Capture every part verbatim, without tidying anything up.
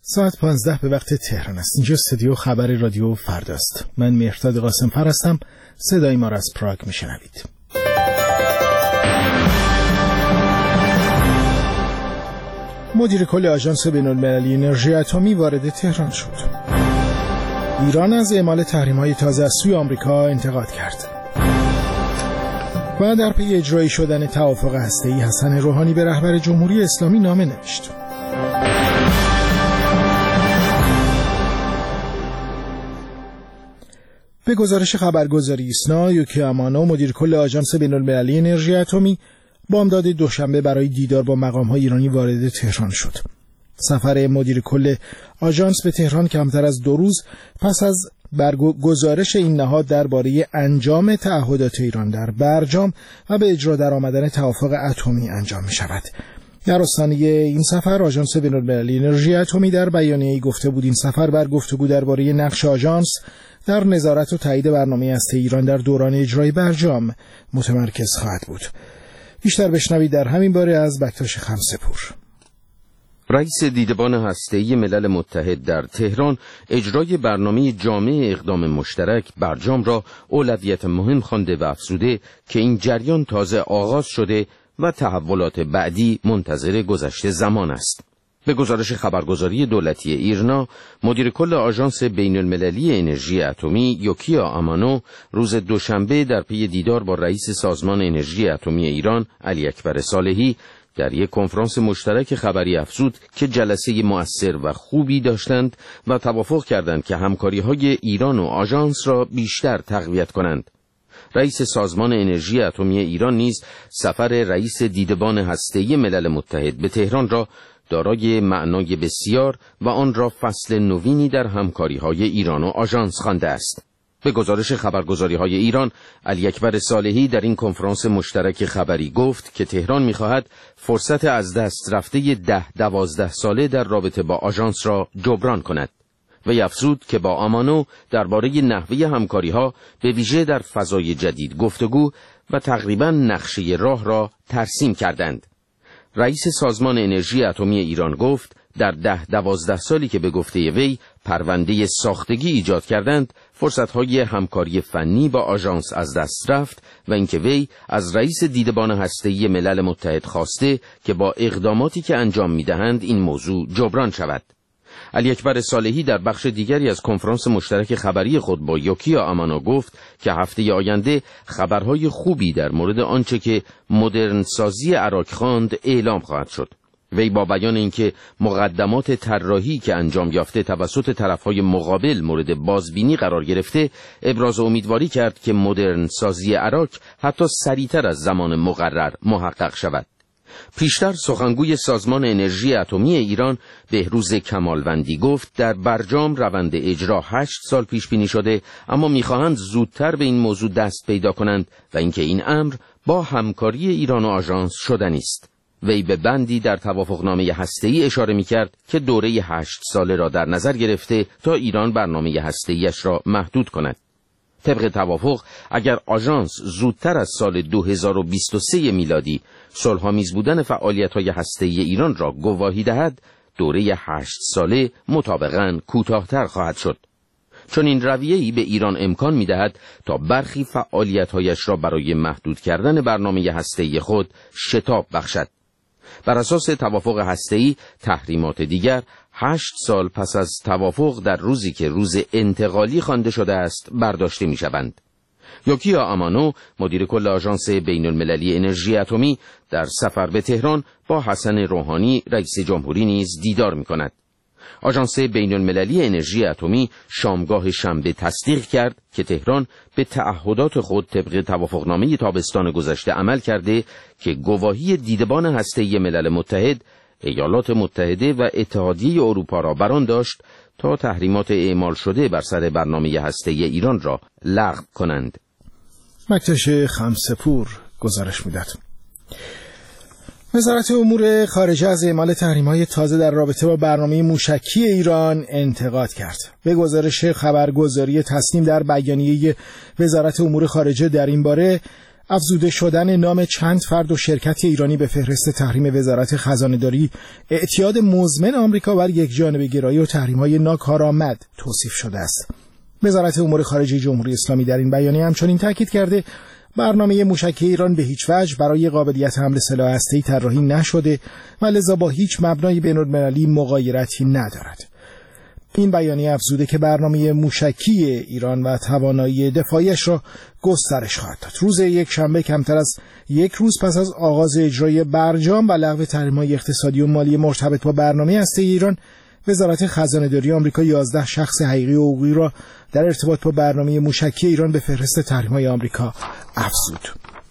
ساعت پانزده به وقت تهران است. اینجا استودیو خبر رادیو فرداست. من مهرداد قاسم‌فر هستم. صدای ما را از پراگ میشنوید. مدیر کل آژانس بین‌المللی انرژی اتمی وارد تهران شد. ایران از اعمال تحریم‌های تازه از سوی آمریکا انتقاد کرد. و در پی اجرایی شدن توافق هسته‌ای حسن روحانی به رهبر جمهوری اسلامی نامه نوشت. به گزارش خبرگزاری ایسنا، یوکی امانو مدیر کل آژانس بین‌المللی انرژی اتمی بامداد دوشنبه برای دیدار با مقام‌های ایرانی وارد تهران شد. سفر مدیر کل آژانس به تهران کمتر از دو روز پس از برگزارش این نهاد درباره انجام تعهدات ایران در برجام و به اجرا درآمدن توافق اتمی انجام می‌شود. در آستانه این سفر آژانس بین‌المللی انرژی اتمی در بیانیه‌ای گفته بود این سفر بر گفتگو درباره نقش آژانس در نظارت و تایید برنامه هسته ایران در دوران اجرای برجام متمرکز خواهد بود. بیشتر بشنوید در همین باره از بکتاش خمسه‌پور. رئیس دیدبان هسته‌ای ملل متحد در تهران اجرای برنامه جامع اقدام مشترک برجام را اولویت مهم خوانده و افزوده که این جریان تازه آغاز شده و تحولات بعدی منتظر گذشت زمان است. به گزارش خبرگزاری دولتی ایرنا، مدیر کل آژانس بین‌المللی انرژی اتمی یوکیا امانو روز دوشنبه در پی دیدار با رئیس سازمان انرژی اتمی ایران علی اکبر صالحی در یک کنفرانس مشترک خبری افزود که جلسه مؤثر و خوبی داشتند و توافق کردند که همکاری‌های ایران و آژانس را بیشتر تقویت کنند. رئیس سازمان انرژی اتمی ایران نیز سفر رئیس دیدبان هسته‌ای ملل متحد به تهران را دارای معنای بسیار و آن را فصل نوینی در همکاری‌های ایران و آژانس خوانده است. به گزارش خبرگزاری‌های ایران، علی اکبر صالحی در این کنفرانس مشترک خبری گفت که تهران می‌خواهد فرصت از دست رفته ده دوازده ساله در رابطه با آژانس را جبران کند. و افزود که با امانو درباره نحوه همکاری‌ها به ویژه در فضای جدید گفتگو و تقریباً نقشه راه را ترسیم کردند. رئیس سازمان انرژی اتمی ایران گفت در ده دوازده سالی که به گفته وی پرونده ساختگی ایجاد کردند، فرصت‌های همکاری فنی با آژانس از دست رفت و اینکه وی از رئیس دیدبان هسته‌ای ملل متحد خواسته که با اقداماتی که انجام می‌دهند این موضوع جبران شود. علی اکبر صالحی در بخش دیگری از کنفرانس مشترک خبری خود با یوکیا امانو گفت که هفته آینده خبرهای خوبی در مورد آنچه که مدرن سازی عراق خواند اعلام خواهد شد. وی با بیان اینکه مقدمات طراحی که انجام یافته توسط طرفهای مقابل مورد بازبینی قرار گرفته، ابراز امیدواری کرد که مدرن سازی عراق حتی سریعتر از زمان مقرر محقق شود. پیشتر سخنگوی سازمان انرژی اتمی ایران بهروز کمالوندی گفت در برجام روند اجرا هشت سال پیش بینی شده، اما می‌خواهند زودتر به این موضوع دست پیدا کنند و اینکه این امر با همکاری ایران و آژانس شدنی است. وی به بندی در توافقنامه هسته‌ای اشاره می‌کرد که دوره هشت ساله را در نظر گرفته تا ایران برنامه هسته‌ایش را محدود کند. طبق توافق اگر آژانس زودتر از سال دو هزار و بیست و سه میلادی صلح‌آمیز بودن فعالیت‌های هسته‌ای ایران را گواهی دهد، دوره هشت ساله مطابقاً کوتاه‌تر خواهد شد. چون این رویه‌ای به ایران امکان می‌دهد تا برخی فعالیت‌هایش را برای محدود کردن برنامه هسته‌ای خود شتاب بخشد. بر اساس توافق هسته‌ای تحریمات دیگر هشت سال پس از توافق در روزی که روز انتقالی خوانده شده است برداشته می‌شوند. یوکیا امانو مدیر کل آژانس بین‌المللی انرژی اتمی در سفر به تهران با حسن روحانی رئیس جمهوری نیز دیدار می‌کند. آژانس بین‌المللی انرژی اتمی شامگاه شنبه تصدیق کرد که تهران به تعهدات خود طبق توافقنامه تابستان گذشته عمل کرده که گواهی دیدبان هسته‌ای ملل متحد، ایالات متحده و اتحادیه اروپا را برآن داشت تا تحریمات اعمال شده بر سر برنامه هسته‌ای ایران را لغو کنند. بکتاش خمسه‌پور گزارش می‌داد. وزارت امور خارجه از اعمال تحریم‌های تازه در رابطه با برنامه موشکی ایران انتقاد کرد. به گزارش خبرگزاری تصنیم در بیانیه وزارت امور خارجه در این باره، افزوده شدن نام چند فرد و شرکت ایرانی به فهرست تحریم وزارت خزانه‌داری اعتیاد مزمن آمریکا بر یکجانبه‌گرایی و تحریم‌های ناکارآمد توصیف شده است. وزارت امور خارجه جمهوری اسلامی در این بیانیه همچنین تاکید کرده برنامه موشکی ایران به هیچ وجه برای قابلیت حمل سلاح هسته‌ای طراحی نشده و لذا با هیچ مبنای بین‌المللی مغایرتی ندارد. این بیانیه افزوده که برنامه موشکی ایران و توانایی دفاعیش را گسترش خواهد داد. روز یک شنبه کمتر از یک روز پس از آغاز اجرای برجام و لغو تحریم‌های اقتصادی و مالی مرتبط با برنامه هسته‌ای ایران، وزارت خزانه‌داری آمریکا یازده شخص حقیقی و حقوقی را در ارتباط با برنامه موشکی ایران به فهرست تحریم‌های آمریکا افزود.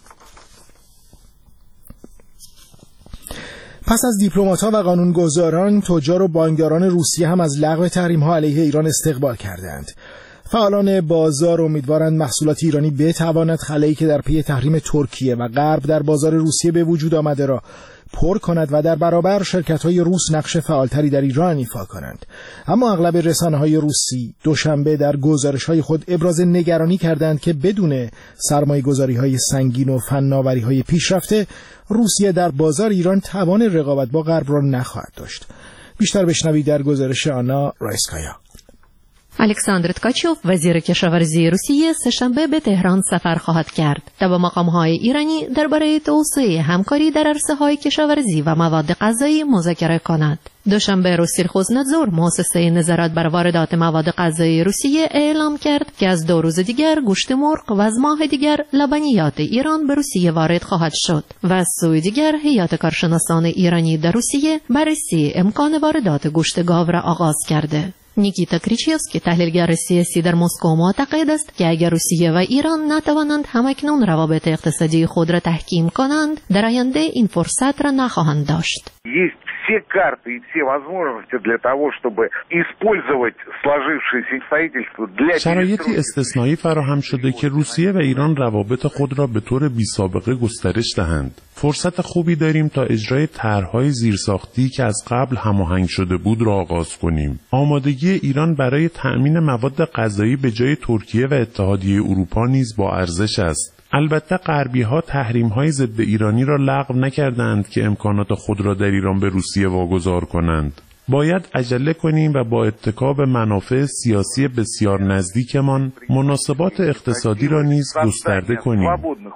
پس از دیپلمات‌ها و قانونگذاران، تجار و بانکداران روسیه هم از لغو تحریم‌ها علیه ایران استقبال کردند. فعالان بازار امیدوارند محصولات ایرانی بتواند خلایی که در پی تحریم ترکیه و غرب در بازار روسیه به وجود آمده را پر کند و در برابر شرکت‌های روس نقش فعالتری در ایران ایفا کنند. اما اغلب رسانه‌های روسی دوشنبه در گزارش‌های خود ابراز نگرانی کردند که بدون سرمایه‌گذاری‌های سنگین و فناوری‌های پیشرفته، روسیه در بازار ایران توان رقابت با غرب را نخواهد داشت. بیشتر بشنوید در گزارش آنا رایسکایا. الکساندر تکاچوف وزیر کشاورزی روسیه سه‌شنبه به تهران سفر خواهد کرد تا با مقام‌های ایرانی درباره توسعه همکاری در عرصه‌های کشاورزی و مواد غذایی مذاکره کند. دوشنبه روسیرخوزنادزور، مؤسسه نظارت بر واردات مواد غذایی روسیه، اعلام کرد که از دو روز دیگر گوشت مرغ و از ماه دیگر لبنیات ایران به روسیه وارد خواهد شد و از سوی دیگر هیئت کارشناسان ایرانی در روسیه بررسی امکان واردات گوشت گاو را آغاز کرده. نیکیتا کریچیوسکی، تحلیلگر سیاسی در مسکو، معتقد است که اگر روسیه و ایران نتوانند همکنون روابط اقتصادی خود را تحکیم کنند، در آینده این فرصت را نخواهند داشت. все карты и все возможности для того, чтобы использовать сложившиеся обстоятельства для شرایطی استثنایی فراهم شده که روسیه و ایران روابط خود را به طور بی‌سابقه گسترش دهند. فرصت خوبی داریم تا اجرای طرح‌های زیرساختی که از قبل هماهنگ شده بود را آغاز کنیم. آمادگی ایران برای تأمین مواد غذایی به جای ترکیه و اتحادیه اروپا نیز با ارزش است. البته غربی‌ها تحریم‌های ضد ایرانی را لغو نکردند که امکانات خود را در ایران به روسیه واگذار کنند. باید عجله کنیم و با اتکا به منافع سیاسی بسیار نزدیکمان مناسبات اقتصادی را نیز گسترده کنیم.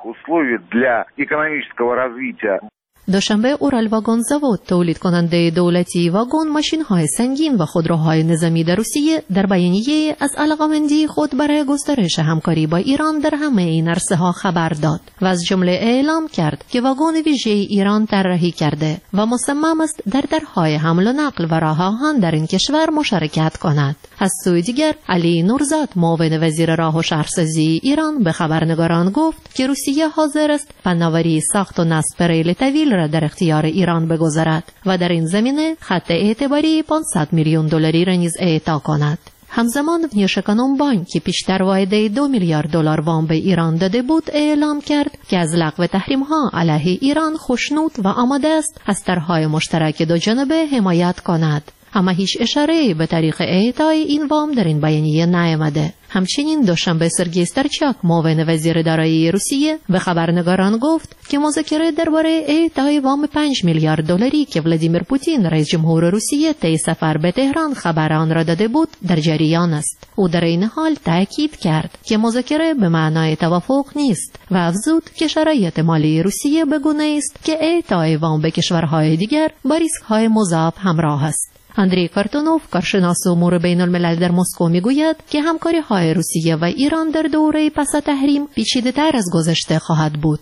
دوشنبه اورال واگن زاود، تولید کننده دولتی واگن، ماشین‌های سنگین و خودروهای نظامی در روسیه، در بیانیه از علاقه‌مندی خود برای گسترش همکاری با ایران در همه این عرصه‌ها خبر داد و از جمله اعلام کرد که واگن ویژه ایران طراحی کرده و مصمم است در درهای حمل و نقل و راه آهن در این کشور مشارکت کند. از سوی دیگر، علی نورزاد، معاون وزیر راه و شهرسازی ایران، به خبرنگاران گفت که روسیه حاضر است فناوری ساخت و نصب ریل طویل را در اختیار ایران بگذارد و در این زمینه خط اعتباری پانصد میلیون دلاری را نیز اعطا کند. همزمان ونیوشکانوم بانک که پیشتر واعده دو میلیارد دلار وام به ایران داده بود، اعلام کرد که از لغو تحریم‌ها علیه ایران خوشنود و آماده است از طرح‌های مشترک دو جانبه حمایت کند. اما هیچ اشاره‌ای به طریق اعطای این وام در این بیانیه نیامده. همچنین دوشنبه سرگئی سترچاک، معاون وزیر دارایی روسیه، به خبرنگاران گفت که مذاکره درباره اعطای وام پنج میلیارد دلاری که ولادیمیر پوتین، رئیس جمهور روسیه، طی سفر به تهران خبر آن را داده بود، در جریان است. او در این حال تاکید کرد که مذاکره به معنای توافق نیست و افزود که شرایط مالی روسیه به گونه‌ای است که اعطای وام به کشورهای دیگر با ریسک‌های مضاعف همراه است. اندری کارتونوف، کارشناس امور بین الملل در مسکو، میگوید که همکاری های روسیه و ایران در دوره پس تحریم پیچیده تر از گذشته خواهد بود.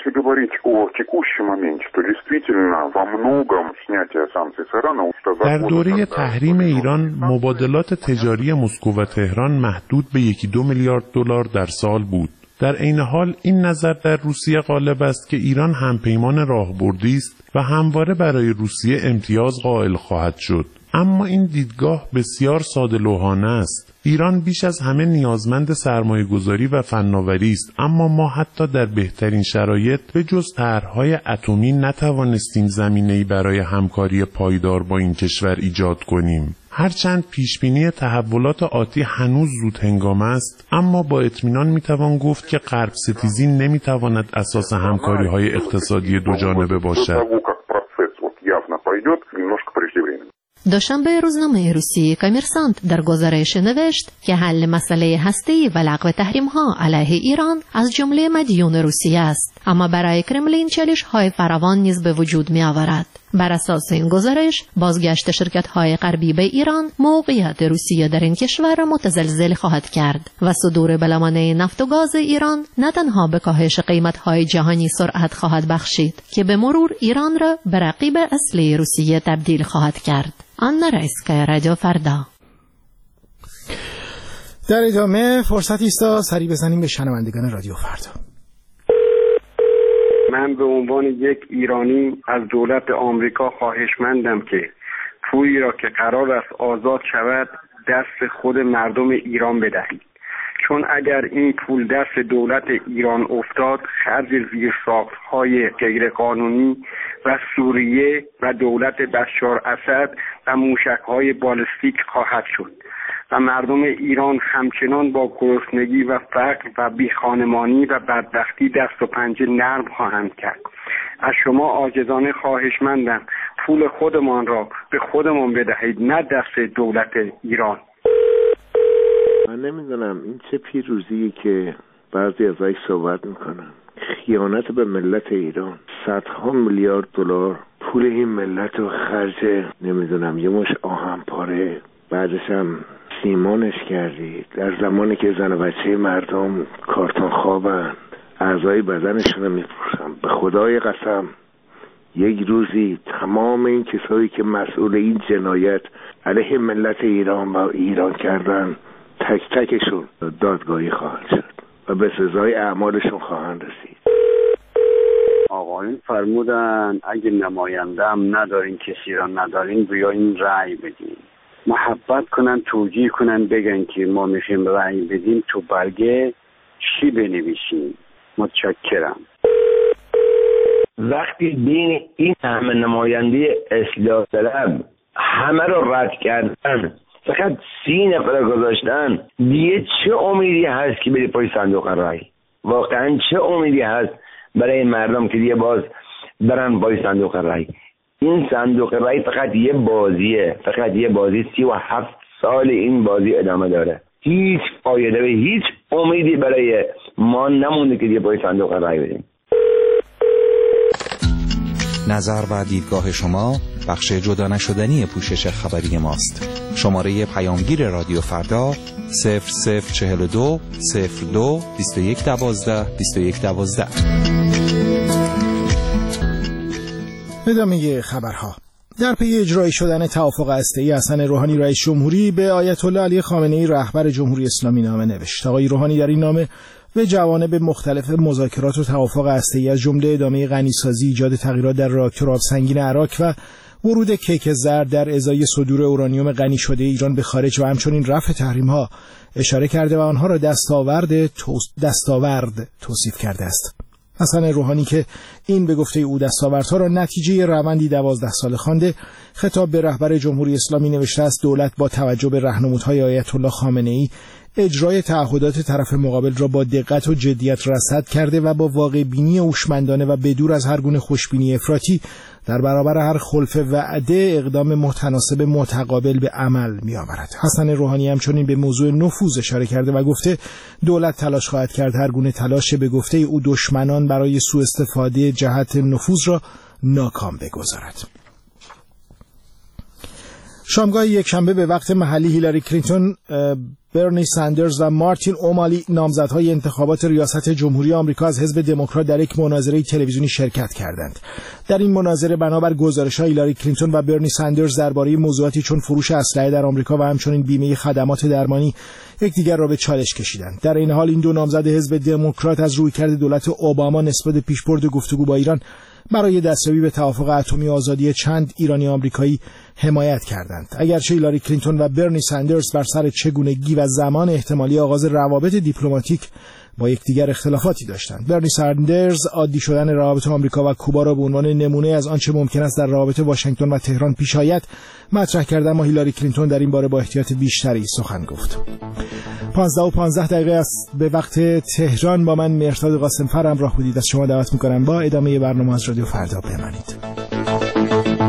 در دوره تحریم ایران، مبادلات تجاری مسکو و تهران محدود به یکی دو میلیارد دلار در سال بود. در عین حال این نظر در روسیه غالب است که ایران همپیمان راهبردی است و همواره برای روسیه امتیاز قائل خواهد شد. اما این دیدگاه بسیار ساده‌لوحانه است. ایران بیش از همه نیازمند سرمایه‌گذاری و فناوری است، اما ما حتی در بهترین شرایط به جز طرح‌های اتمی نتوانستیم زمینه‌ای برای همکاری پایدار با این کشور ایجاد کنیم. هرچند پیشبینی تحولات آتی هنوز زود هنگام است، اما با اطمینان میتوان گفت که غرب ستیزی نمیتواند اساس همکاری‌های اقتصادی دوجانبه باشد. دوشنبه روزنامه روسی کامرسانت در گزارش نوشت که حل مسئله هسته‌ای و لغو تحریم‌ها علیه ایران از جمله مدیون روسیه است، اما برای کرملین چالش‌های فراوان نیز به وجود می‌آورد. بر اساس این گزارش، بازگشت شرکت‌های غربی به ایران موقعیت روسیه در این کشور متزلزل خواهد کرد و صدور بلمانه نفت و گاز ایران نه تنها به کاهش قیمت‌های جهانی سرعت خواهد بخشید که به مرور ایران را به رقیب اصلی روسیه تبدیل خواهد کرد. آنا رایسکایا، رادیو فردا. در ادامه فرصتی است تا سری بزنیم به شنوندگان رادیو فردا. من به عنوان یک ایرانی از دولت آمریکا خواهشمندم که پولی را که قرار است آزاد شود دست خود مردم ایران بدهید، چون اگر این پول دست دولت ایران افتاد خرج زیرساخت‌های غیرقانونی و سوریه و دولت بشار اسد و موشک‌های بالستیک خواهد شد و مردم ایران همچنان با گرسنگی و فقر و بیخانمانی و بدبختی دست و پنجه نرم خواهند کرد. از شما عاجزانه خواهشمندم پول خودمان را به خودمان بدهید، نه دست دولت ایران. من نمیدونم این چه پیروزی که بعضی از ای صحبت میکنن. خیانت به ملت ایران. صدها میلیارد دلار پول این ملت رو خرج نمیدونم یه مش آهن پاره، بعدش هم سیمانش کردید. در زمانی که زن و بچه مردم کارتون خوابن، اعضای بدنشون رو میفروشن. به خدای قسم یک روزی تمام این کسایی که مسئول این جنایت علیه ملت ایران و ایران کردن تک تکشون دادگاهی خواهند شد و به سزای اعمالشون خواهند رسید. آقایون فرمودن اگه نماینده هم ندارین، کسی را ندارین، بیاین رأی بدین. محبت کنن، توجیه کنن، بگن که ما میخوایم رأی بدیم، تو برگه چی بنویسیم. متشکرم. وقتی دین این همه نماینده اصلاح طلب همه رو رد کردن، فقط سی نفر گذاشتن، دیگه چه امیدی هست که بری پای صندوق رای؟ واقعا چه امیدی هست برای مردم که دیگه باز برن پای صندوق رای؟ این صندوق رای فقط یه بازیه، فقط یه بازی. سی و هفت سال این بازی ادامه داره، هیچ فایده و هیچ امیدی برای ما نمونده که دیگه پای صندوق رای بدیم. نظر و دیدگاه شما بخش جدا نشدنی پوشش خبری ماست. شماره پیامگیر رادیو فردا صفر صفر چهل و دو صفر دو بیست و یک دوازده بیست و یک دوازده. ادامه خبرها. در پی اجرایی شدن توافق هسته‌ای، حسن روحانی رئیس جمهوری به آیت الله علی خامنه‌ای رهبر جمهوری اسلامی نامه نوشت. آقای روحانی در این نامه به جوانب مختلف مذاکرات و توافق هسته‌ای از جمله ادامه غنیسازی، ایجاد تغییرات در راکتور آبسنگین عراق و ورود کیک زرد در ازای صدور اورانیوم غنی شده ایران به خارج و همچنین رفع تحریم‌ها اشاره کرده و آنها را دستاورد توس... دستاورد توصیف کرده است. حسن روحانی که این به گفته او دستاوردها را نتیجه روندی دوازده ساله خوانده، خطاب به رهبر جمهوری اسلامی نوشته است دولت با توجه به راهنمودهای آیت الله خامنه‌ای اجرای تعهدات طرف مقابل را با دقت و جدیت رصد کرده و با واقع بینی هوشمندانه و بدور از هر گونه خوشبینی افراطی در برابر هر خلف وعده اقدام متناسب متقابل به عمل می آورد. حسن روحانی همچنین به موضوع نفوذ اشاره کرده و گفته دولت تلاش خواهد کرد هر گونه تلاش به گفته او دشمنان برای سوء استفاده جهت نفوذ را ناکام بگذارد. شامگاه یک شنبه به وقت محلی هیلاری کلینتون، برنی ساندرز و مارتین اومالی نامزدهای انتخابات ریاست جمهوری آمریکا از حزب دموکرات در یک مناظره تلویزیونی شرکت کردند. در این مناظره بنابر گزارش‌های هیلاری کلینتون و برنی ساندرز درباره موضوعاتی چون فروش اسلحه در آمریکا و همچنین بیمه خدمات درمانی یکدیگر را به چالش کشیدند. در این حال این دو نامزد حزب دموکرات از رویکرد دولت اوباما نسبت به پیشبرد گفتگو با ایران برای دستیابی به توافق اتمی آزادی چند ایرانی آمریکایی حمایت کردند. اگرچه هیلاری کلینتون و برنی ساندرز بر سر چگونگی و زمان احتمالی آغاز روابط دیپلماتیک با یکدیگر اختلافاتی داشتند. برنی ساندرز عادی شدن روابط آمریکا و کوبا را به عنوان نمونه از آنچه ممکن است در روابط واشنگتن و تهران پیش آید مطرح کرد، اما هیلاری کلینتون در این باره با احتیاط بیشتری سخن گفت. پانزده و پانزده دقیقه است به وقت تهران. با من مهرداد قاسمفر همراه بودید. از شما دعوت می‌کنم با ادامه برنامه از رادیو فردا بمانید.